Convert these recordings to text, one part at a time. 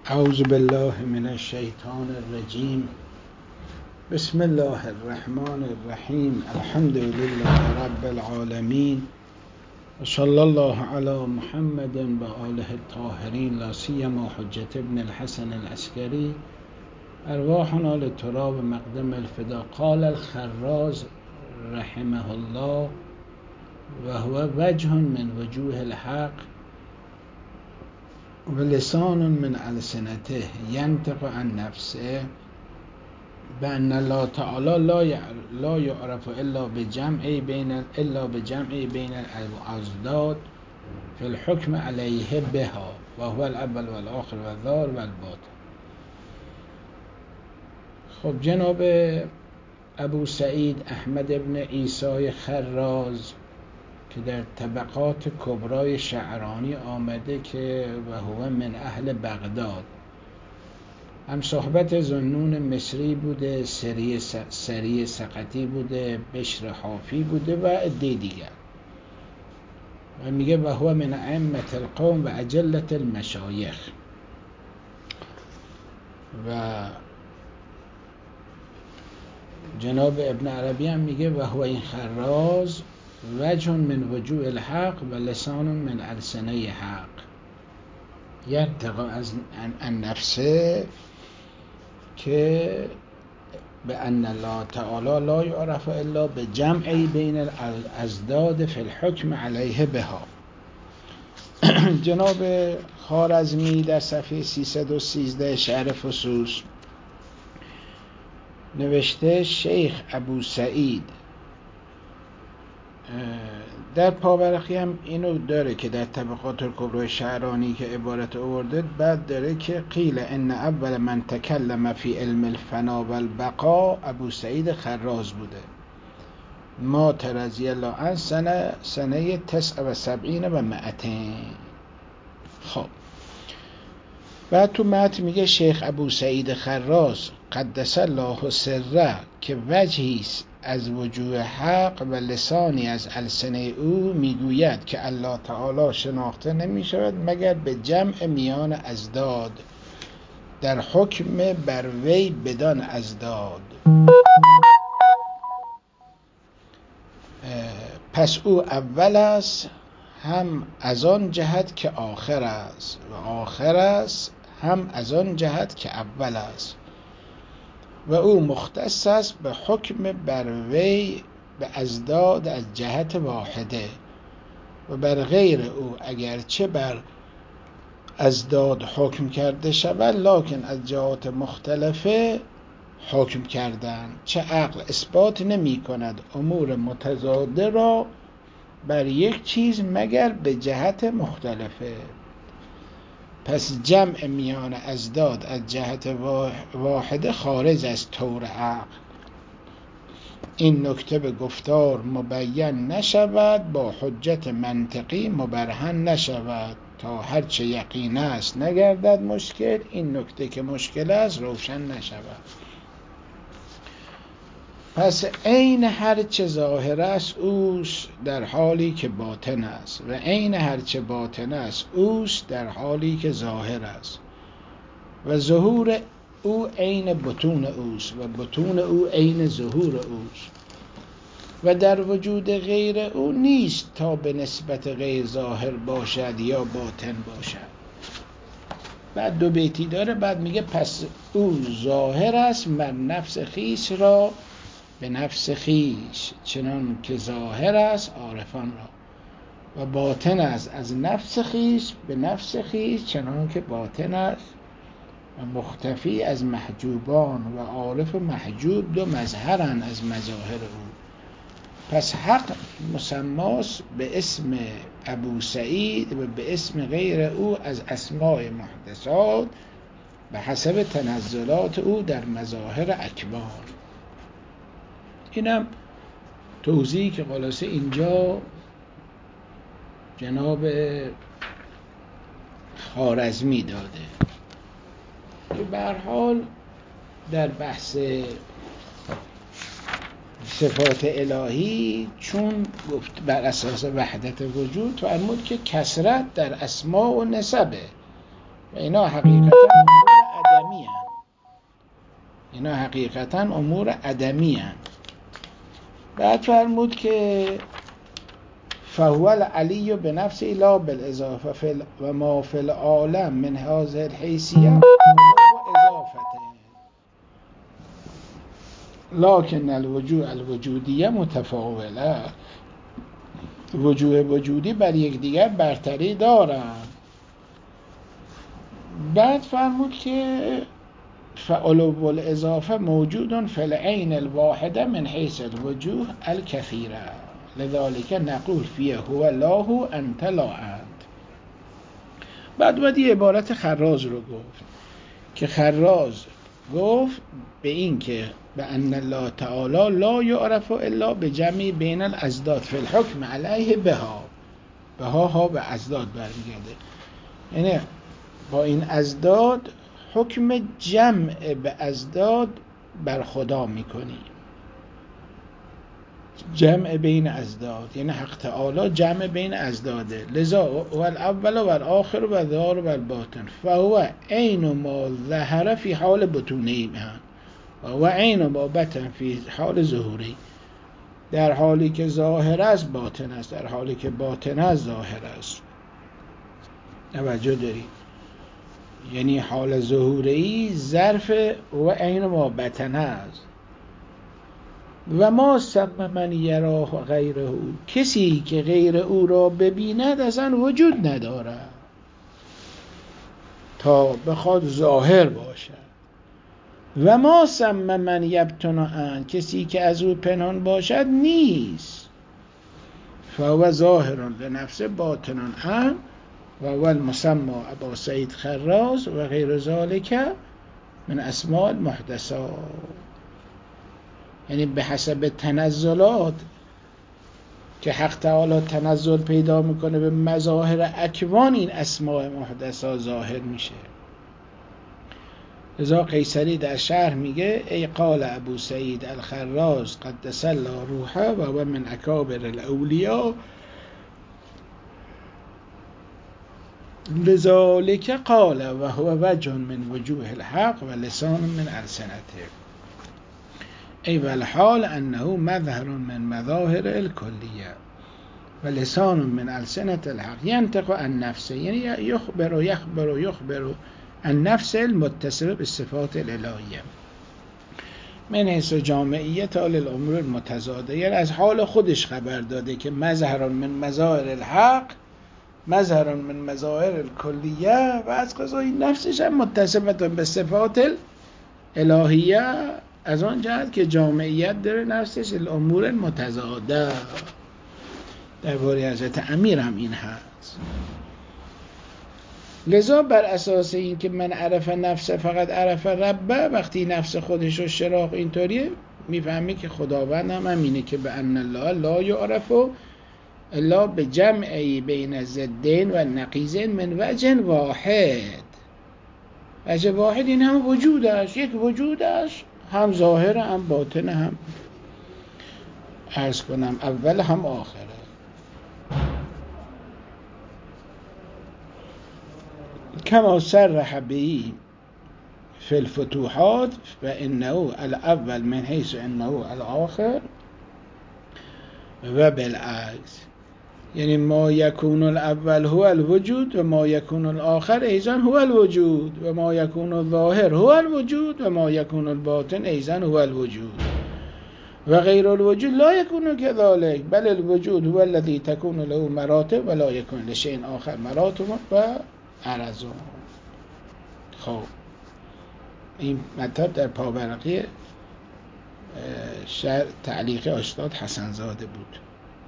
اعوذ بالله من الشیطان الرجیم. بسم الله الرحمن الرحیم. الحمد لله رب العالمین و صلی الله علی محمد و آله الطاهرین، لا سیما حجة ابن الحسن العسکری، ارواحنا لتراب مقدم الفدا. قال الخراز رحمه الله و هو وجه من وجوه الحق و لسان من السنته ینطق عن نفسه بأن الله تعالی لا يعرف الا بجمع بین الاضداد في الحكم عليه بها و هو الاول والآخر والظاهر والباطن. خب جناب ابو سعید احمد ابن عیسی خراز که در طبقات کبرای شعرانی آمده که و هو من اهل بغداد، هم صحبت ذوالنون مصری بوده، سری سقطی بوده، بشر حافی بوده و عده دیگر، و میگه و هو من ائمة القوم و اجلة المشایخ. و جناب ابن عربی هم میگه و هو این خراز وجه من وجوه الحق و لسان من السنه حق ینطق عن نفسه، که به ان الله تعالی لا یعرف الا بجمعی بین الاضداد فی الحکم علیه بها. جناب خوارزمی در صفحه 313 شرح فصوص نوشته شیخ ابو سعید در پاورقی هم اینو داره که در طبقات الکبرى شعرانی که عبارت آورده، بعد داره که قیل ان اول من تکلم فی علم الفنا و البقاء ابو سعید خراز بوده، مات رضی الله عنه سنه 79 و 200. خب بعد تو متن میگه شیخ ابو سعید خراز قدس الله سره که وجهی است از وجوه حق و لسانی از السنه او، میگوید که الله تعالی شناخته نمی شود مگر به جمع میان اضداد در حکم بر وی بدان اضداد. پس او اول است هم از آن جهت که آخر است و آخر است هم از آن جهت که اول است، و او مختص است به حکم بر وی به اضداد از جهت واحده و بر غیر او اگرچه بر اضداد حکم کرده شود لکن از جهات مختلفه حکم کردن، چه عقل اثبات نمی کند امور متضاده را بر یک چیز مگر به جهت مختلفه. پس جمع میان اضداد از جهت واحده خارج از طور عقل. این نکته به گفتار مبین نشود، با حجت منطقی مبرهن نشود، تا هرچه یقین است نگردد مشکل، این نکته که مشکل است روشن نشود. پس عین هرچه ظاهر است اوست در حالی که باطن است و عین هرچه باطن است اوست در حالی که ظاهر است، و ظهور او عین بطون اوست و بطون او عین ظهور اوست، و در وجود غیر او نیست تا به نسبت غیر ظاهر باشد یا باطن باشد. بعد دو بیتی داره، بعد میگه پس او ظاهر است من نفس خیش را به نفس خیش چنان که ظاهر است عارفان را، و باطن است از نفس خیش به نفس خیش چنان که باطن است، و مختفی از محجوبان و عارف و محجوب دو مظهرن از مظاهر او. پس حق مسماس به اسم ابو سعید و به اسم غیر او از اسماء محدثات به حسب تنزلات او در مظاهر اکبار. اینم توضیحی که خلاصه اینجا جناب خوارزمی داده. به هر حال در بحث صفات الهی چون گفت بر اساس وحدت وجود فرمود که کثرت در اسماء و نسبه و اینا حقیقتا امور عدمی هن. اینا حقیقتا امور عدمی هن. بعد فرمود که فهو العلی بنفسه لا بالاضافه و ما فی العالم من هذه الحیثیه و اضافته لکن الوجودیه متفاوله. وجوه وجودی بر یکدیگر برتری دارند. بعد فرمود که فعلو الاضافه موجود فی العین الواحده من حیث الوجوه الکثیره لذلك نقول فیه هو الله انت لا انت. بعد یه عبارت خراز رو گفت که خراز گفت به این که به ان الله تعالی لا یعرف الا بجمع بین الازداد فی الحکم علیه بها ها به ازداد برمیگرده، یعنی با این ازداد حکم جمع به ازداد بر خدا میکنی. جمع بین ازداد یعنی حق تعالی جمع بین ازداده. لذا و الاول و الاخر و الظاهر و الباطن فهو عین ما ظهر فی حال بطونه و عین ما بطن فی حال ظهوری. در حالی که ظاهر است باطن است، در حالی که باطن است ظاهر است. توجه دارید؟ یعنی حال ظهوری ظرف و عین ما بطن است. و ما سم من یراه غیره، کسی که غیر او را ببیند اصلا وجود ندارد تا بخواد ظاهر باشد. و ما سم من یبطن عن، کسی که از او پنهان باشد نیست. فهو ظاهر لنفسه باطن عن و هو المسمى ابا سعید خراز و غیر ذالک من اسماء المحدثات. یعنی به حسب تنزلات که حق تعالی تنزل پیدا میکنه به مظاهر اکوان، این اسماء محدثات ظاهر میشه. لذا قیصری در شرح میگه ای قال ابو سعید الخراز قدس الله روحه و هو من اکابر الاولیاء لذالک قال و هو وجه من وجوه الحق و لسان من السنته ای والحال انه مظهر من مظاهر الکلیه و لسان من السنة الحق ینطق عن نفسه، یعنی یخبر عن نفس المتصف بالصفات الالهیه من حیث جامعیت للامور المتضاده، یعنی از حال خودش خبر داده که مظهر من مظاهر الحق، مظهر من مظاهر الکلیه و از قضای نفسش هم متصفت به صفات الالهیه، از آن جهت که جامعیت داره نفسش الامور المتضاده. درباره حضرت امیر هم این هست. لذا بر اساس این که من عرف نفسه فقط عرف ربه، وقتی نفس خودش رو شراق اینطوریه میفهمی که خداوند هم همینه که به ان الله لا یعرف الا به جمعی بین ضدین و نقیضین من وجه واحد. وجه واحد این هم وجودش، یک وجودش هم ظاهر هم باطن، هم عرض کنم اول هم آخره. کما صرح به فی الفتوحات و انه الاول من حیث انه الاخر و بالعکس، یعنی ما یکون الاول هو الوجود و ما یکون الاخر ایضا هو الوجود و ما یکون الظاهر هو الوجود و ما یکون الباطن ایضا هو الوجود و غیر الوجود لا یکون كذلك بل الوجود هو الذي تكون له مراتب ولا يكون لشيء آخر مراتب و عرض. خب این مطلب در پاورقی تعلیق استاد حسن زاده بود.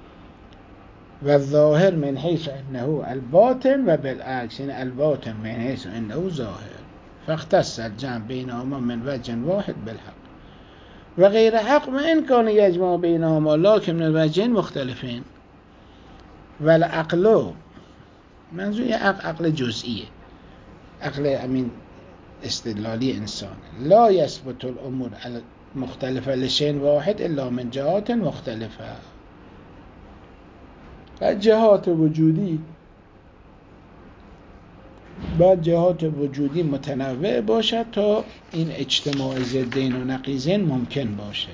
و ظاهر من حیث انه الباطن و بالعکس، یعنی الباطن من حیث انه ظاهر فاختص الجمع بینهما من وجه واحد بالحق و غیر حق و امکان یجمع بینهما لکن من وجهین مختلفین. و العقل، منظور یه عقل جزئیه، عقل امین استدلالی انسان، لا یثبت الامور مختلفه لشین واحد الا من جهات مختلفه. و جهات وجودی باید جهات وجودی متنوع باشد تا این اجتماع ضدین و نقیضین ممکن باشه.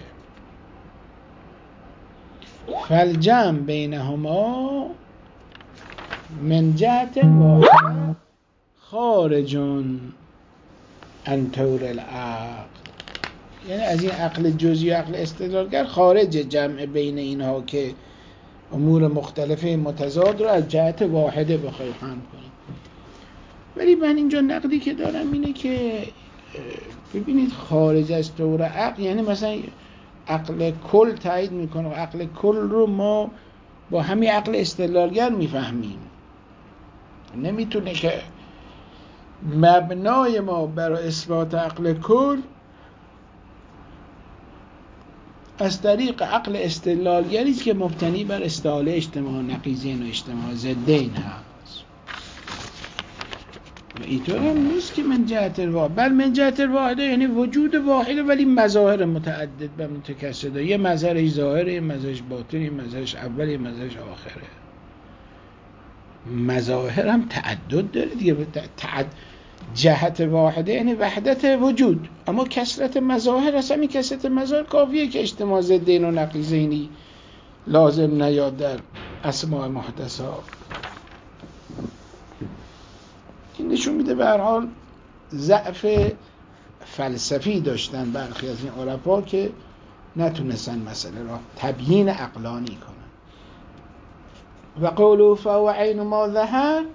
فالجمع بینهما من جهت واحده خارج عن طور العقل، یعنی از این عقل جزئی و عقل استدلالگر خارج جمع بین اینها که امور مختلفه متضاد رو از جهت واحده بخوای فهم کنی. ولی من اینجا نقدی که دارم اینه که ببینید خارج از طور عقل یعنی مثلا عقل کل تایید میکنه و عقل کل رو ما با همین عقل استدلالگر میفهمیم. نمیتونه که مبنای ما برای اثبات عقل کل از طریق عقل استدلالگری است که مبتنی بر استدلال اجتماع نقیضین و اجتماع ضدین هست. و اینطور هم نیست که من جهت واحد، بل من جهت واحده یعنی وجود واحده ولی مظاهر متعدد و متکثره، یه مظهرش ظاهره، یه مظهرش باطنه، یه مظهرش اوله، یه مظهرش آخره. مظاهر هم تعدد داره دیگه. جهت واحده یعنی وحدت وجود، اما کثرت مظاهر اصلا این کثرت مظاهر کافیه که اجتماع ضدین و نقیضینی لازم نیاد در اسماء محدثات. این نشون میده به هر حال ضعف فلسفی داشتن برخی از این عرفا که نتونستن مسئله را تبیین عقلانی کنن. و قوله فهو عین ما ظهر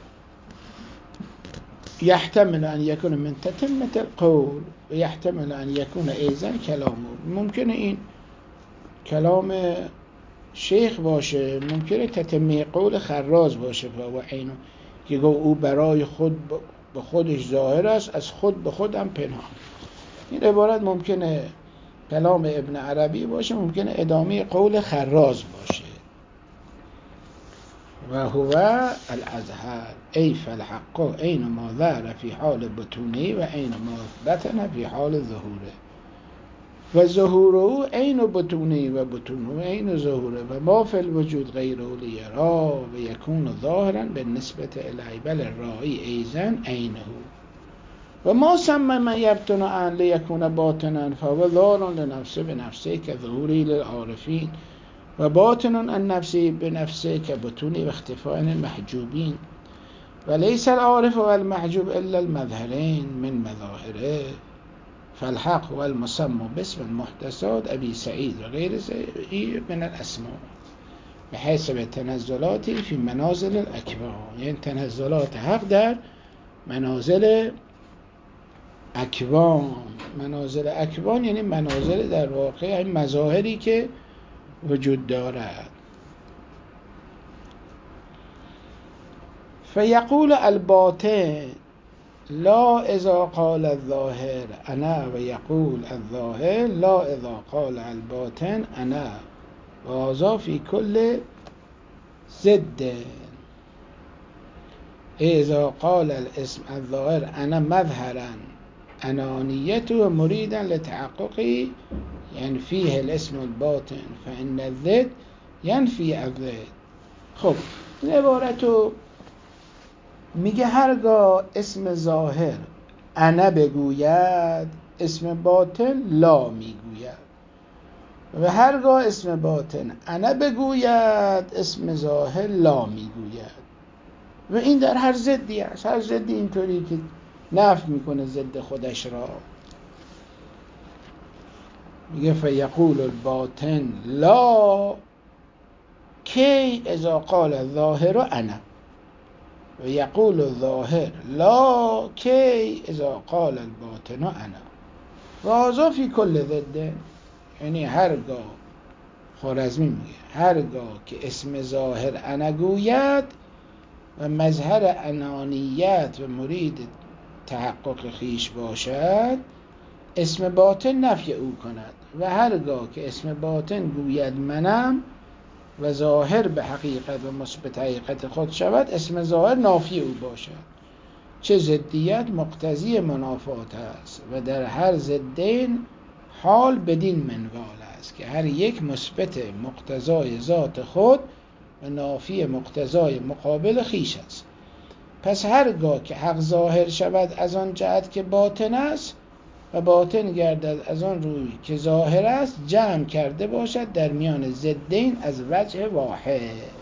يحتمل أن يكون من تتمة القول و يحتمل أن يكون أيضا كلامه. ممکنه این کلام شیخ باشه، ممکنه تتمه قول خراز باشه. فهو عین که گو او برای خود به خودش ظاهر است، از خود به خود هم پنهان. این عبارت ممکنه کلام ابن عربی باشه، ممکنه ادامه قول خراز باشه. و هو الازهر ای فالحق عین ما ظهر فی حال بطونه و عین ما بطن فی حال ظهوره و ظهوره عین بطونه و بطونه عین ظهوره و ما فی الوجود غیره لیرا و یکون ظاهرا بالنسبه الی بل الرائی ایزن عینه و ما سمى من یبطن ان لیکون باطنا فهو ظاهر لنفسه بنفسه که ظهوری للعارفین و باطن عن نفسه بنفسه که بطونی و اختفاء المحجوبین و لیس العارف و المحجوب الا المظهرین من مظاهره فالحق و المسمى باسم المحدثات ابی سعید و غیر سعید من الاسماء بحسب تنزلاتی فی منازل الاکوان. یعنی تنزلات حق در منازل اکوان. منازل اکوان یعنی منازل در واقع مظاهری که وجود دارد. فیقول الباطن لا اذا قال الظاهر انا و یقول الظاهر لا اذا قال الباطن انا و هذا فی کل ضد. اذا قال الاسم الظاهر انا مظهرا انانیته مریدا لتحققی ينفيه الاسم الباطن فإن الضد ينفي الضد. خب این عبارتو میگه هرگاه اسم ظاهر انا بگوید اسم باطن لا میگوید و هرگاه اسم باطن انا بگوید اسم ظاهر لا میگوید و این در هر ضدی است. هر ضدی اینطوری که نفی میکنه ضد خودش را. میگه فیقول الباطن لا کی اذا قال الظاهر انا و یقول الظاهر لا کی اذا قال الباطن انا و هذا فی کل ضد. یعنی هرگاه خوارزمی میگه هرگاه که اسم ظاهر انا گوید و مظهر انانیت و مرید تحقق خیش باشد اسم باطن نفی او کند و هرگاه که اسم باطن گوید منم و ظاهر به حقیقت و مثبت حقیقت خود شود اسم ظاهر نافی او باشد. چه ضدیت مقتضی منافات است و در هر ضدین حال بدین منوال است که هر یک مثبت مقتضای ذات خود و نافی مقتضای مقابل خیش است پس هرگاه که حق ظاهر شود از آن جهت که باطن است و باطن گردد از آن روی که ظاهر است، جمع کرده باشد در میان ضدین از وجه واحد.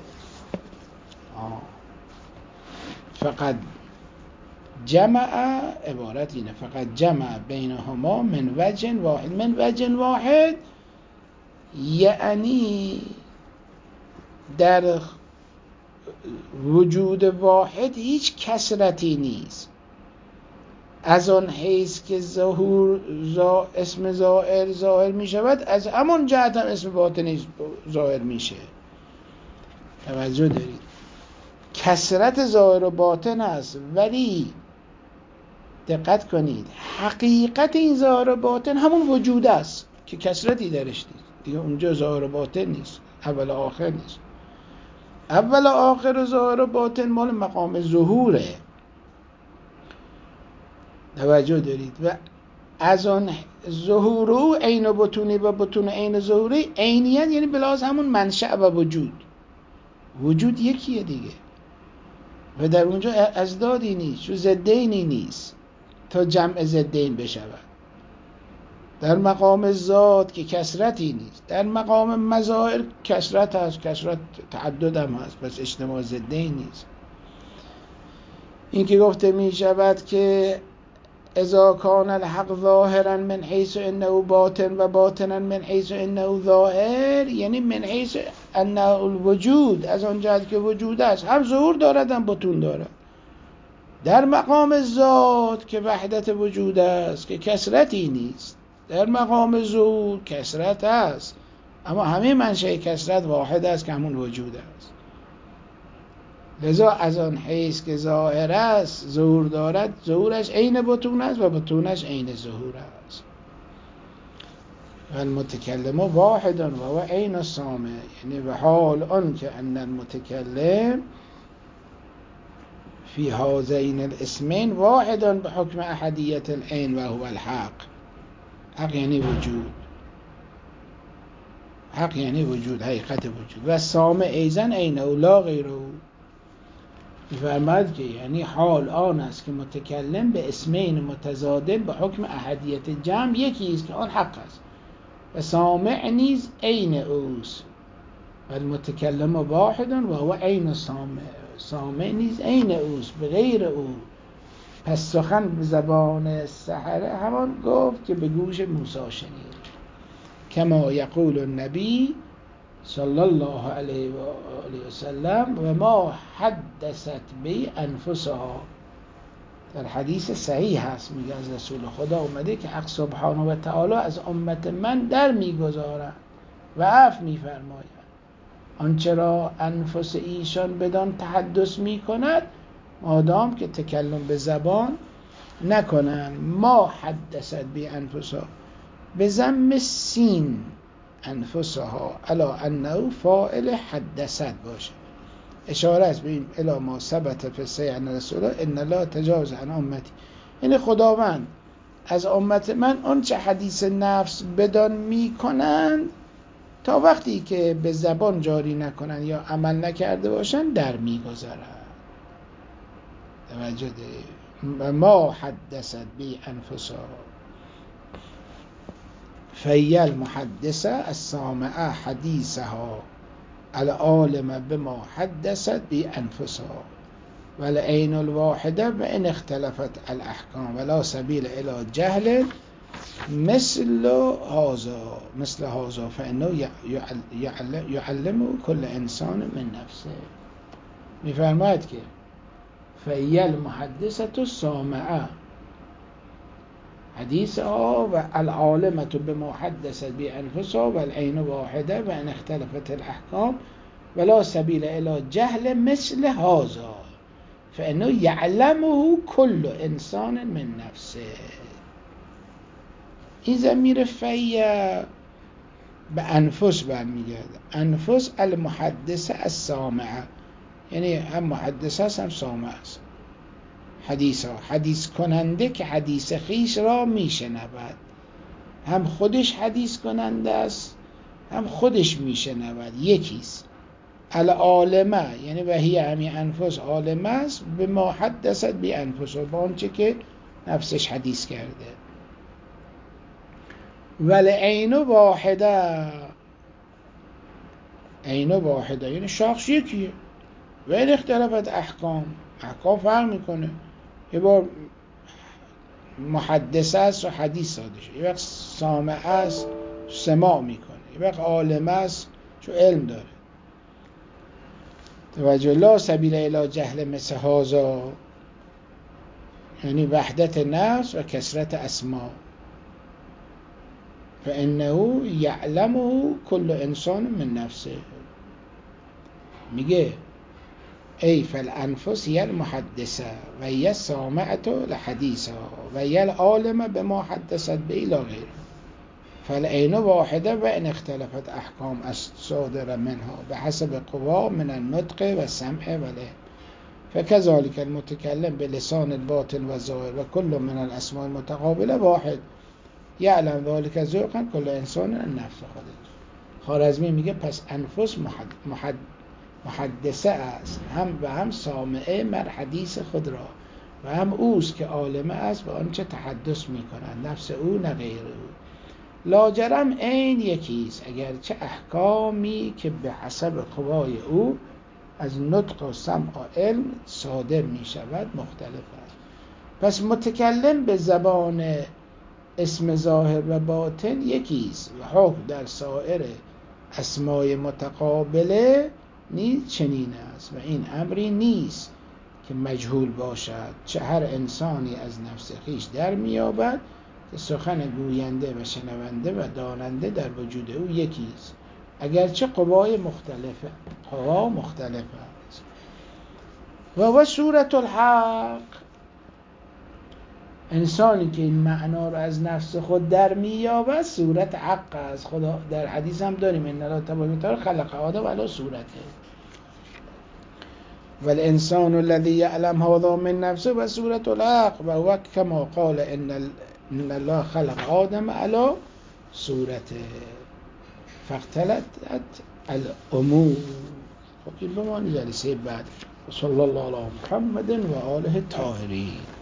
فقط جمع، عبارت اینه، فقط جمع بینهما من وجه واحد. من وجه واحد یعنی در وجود واحد هیچ کثرتی نیست، از آن حیث که ظهور اسم ظاهر می شود، از همون جهت هم اسم باطنی ظاهر میشه. توجه دارید، کثرت ظاهر و باطن است، ولی دقت کنید حقیقت این ظاهر و باطن همون وجود است که کثرتی درش نیست دیگه. اونجا ظاهر و باطن نیست، اول و آخر نیست. اول و آخر ظاهر و باطن مال مقام ظهوره. توجه دارید. و از آن ظهور او عین بطونی و بطون عین ظهوری، عینیت یعنی بلاز همون منشأ و وجود یکیه دیگه، و در اونجا ازدادی نیست، چون ضدینی نیست تا جمع ضدین بشود. در مقام ذات که کثرتی نیست، در مقام مظاهر کثرت هست، کثرت تعدد هم هست، پس اجتماع ضدین نیست. این که گفته می شود که اذا کان الحق ظاهرا من حیث انه باطن و باطنا من حیث انه ظاهر، یعنی من حیث انه الوجود، از آن جهت که وجود است، هم ظهور دارد هم بطون دارد. در مقام ذات که وحدت وجود است که کثرتی نیست، در مقام ظهور کثرت است، اما همه منشأ کثرت واحد است که همون وجود است. لذا از آن حیث که ظاهر است، ظهور دارد، ظهورش عین بطون است و بطونش عین ظهور است. و المتکلم واحد و هو عین السامع، یعنی و حال آن که ان المتکلم فی هذین الاسمین واحد بحکم احدیت العین و هو الحق. حق یعنی وجود، حق یعنی وجود، حقیقت وجود. و سامع ایزن عینه لا غیره، می‌فرماید که یعنی حال آن است که متکلم به اسمین متضادن به حکم احدیت جمع یکی است که آن حق است، و سامع نیز عین اوست. و المتکلم واحد و هو عین السامع، سامع نیز عین اوست به غیر او. پس سخن به زبان سحره همان گفت که به گوش موسی شنید. کما یقول النبی صلی الله علیه و آله و سلم و ما حدثت به انفسها. در حدیث صحیح هست، میگه از رسول خدا اومده که حق سبحانه و تعالی از امت من در میگذارند و عفو میفرماید آنچه را انفس ایشان بدان تحدث میکند، مادام که تکلم به زبان نکنن. ما حدثت به انفسها به ضم سین انفسها الا انه فاعل حدثت باشه، اشاره است به این الا ما ثبت فی الصحیح ان رسول الله ان لا تجاوز عن امتی، یعنی خداوند از امت من آنچه حدیث نفس بدان میکنند تا وقتی که به زبان جاری نکنن یا عمل نکرده باشن در میگذارند. توجه ده ما حدثت بی انفسها فهی المحدثه السامعه حدیثها العالم بما حدثت بی انفسها والعین الواحده و ان اختلفت الاحکام ولا سبیل الی جهل مثل هذا فانه یعلم کل انسان من نفسه. میفرماید که فهی المحدثه السامعه حدیثها و العالمة بما حدثت بانفسها والعین واحده و ان اختلفت الاحکام ولا سبیل الی جهل مثل هذا فانه یعلمه کل انسان من نفسه. این ضمیر فهی به انفس برمیگرده، انفس المحدثه السامعه، یعنی هم محدثه است هم سامعه است. حدیث کننده که حدیث خیش را میشنود، هم خودش حدیث کننده است هم خودش میشنود، یکیست. العالمه یعنی و هی همین انفس عالمه است به ما حدثت بی انفس با آنچه که نفسش حدیث کرده. ولی عین واحده، عین واحده یعنی شخص یکیه. و این اختلافت احکام فرق میکنه. یه بار محدثه است و حدیث صادر شد، یه وقت سامعه است سماع میکنه، یه وقت عالمه است چون علم داره. توجه لا سبیل الی جهل مثل هذا یعنی وحدت نفس و کثرت اسماء. فانه یعلمه کل انسان من نفسه. میگه ای فالانفس هی المحدثه و هی السامعه لحدیثها و هی العالمه بما حدثت به الی غیره. فالعین واحده و ان اختلفت احکام الصادره منها بحسب قوا من النطق و سمع و العلم. فكذلك المتكلم بلسان الباطن و ظاهر و كل من الاسماء المتقابله واحد یعلم ذلك ذوقا کل انسان النفس خودش. خوارزمی میگه پس انفس محدثه است، هم و هم سامعه مر حدیث خود را، و هم اوست که عالمه است و آنچه تحدث میکنند نفس او نه غیر او. لاجرم عین یکیست اگرچه احکامی که به حسب قوای او از نطق و سمع و علم صادر می شود مختلف است. پس متکلم به زبان اسم ظاهر و باطن یکیست و حکم در سایر اسمای متقابله نیز چنین است و این امری نیست که مجهول باشد، چه هر انسانی از نفس خویش در می‌یابد که سخن گوینده و شنونده و داننده در وجود او یکیست اگرچه قوا مختلف است. و صورت الحق، انسانی که این معنا رو از نفس خود در می‌یابد صورت حق است. خدا در حدیث هم داریم ان الله تبارک و تعالی خلق آدم علی صورته والانسان الذي يعلم هذا من نفسه و صورت الحق و هو كما قال ان الله خلق آدم علی صورته فاختلطت الامور. خب این بمان جلسه بعد. صلی الله علی محمد و آله الطاهرین.